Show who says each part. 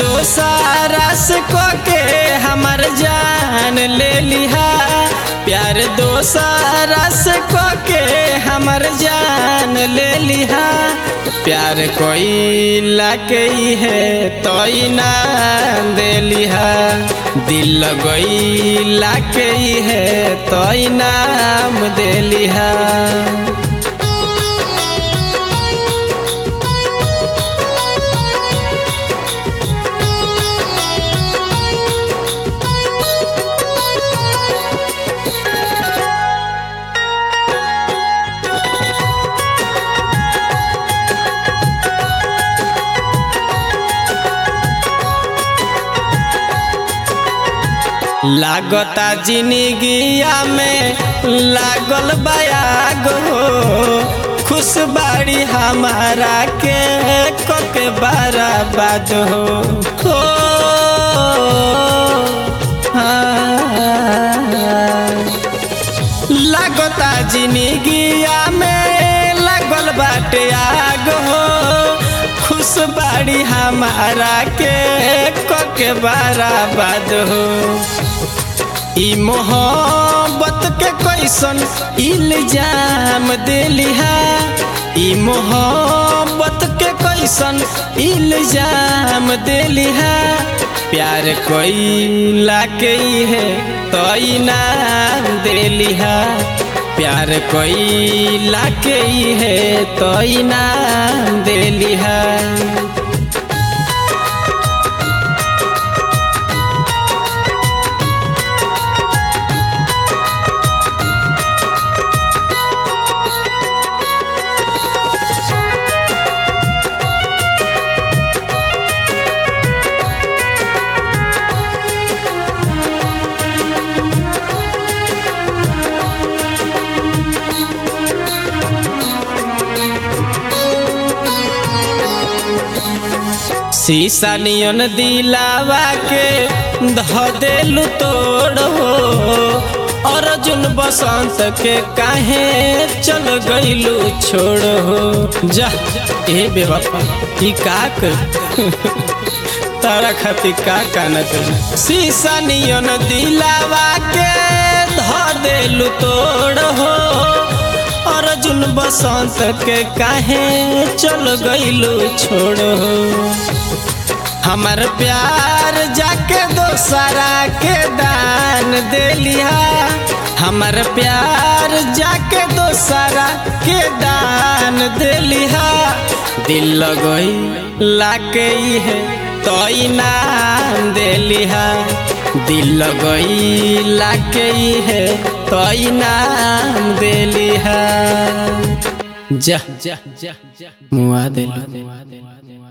Speaker 1: दोसारा से के हमर जान ले लिहा, प्यार दोसारा से के हमर जान ले लिहा। प्यार कोई लाके है तो ना दे लिहा, दिल लगई लाके है तो नाम दे लिहा। लागता जिंदगिया में लागल बयाग हो, खुश बाड़ी हमारा के कोके बराबाद हो। लागता जिंदगिया में लागल बाटे आग हो, खुश बाड़ी हमारा के कोके बराबाद हो। ई मोहब्बत के कैसन इल्जाम दिलिहा, ई मोहब्बत के कैसन इल्जाम दिलिहा। प्यार कोई लाके है तो नाम दिलिहा, प्यार कोई लाके है तो नाम दिलिहा। शीशा नियन दिलावा के ध देलु तोड़ हो, अर्जुन बसंत के काहे चल गइलू छोड़ हो। जा ए बेवफा ई का कर तारा खातिर का न कर। शीशा नियन दिलावा के ध देलु तोड़ हो, अर्जुन बसंत के काहे चल गइलू छोड़ हो। हमर प्यार जाके दोसरा के दान दे लिहा, हमर प्यार जाके दोसरा के दान दे लिहा। दिल लगई लाके है तो नाम दे लिहा, दिल लगई लाके है तो नाम दे लिहा। जा मुआ दे।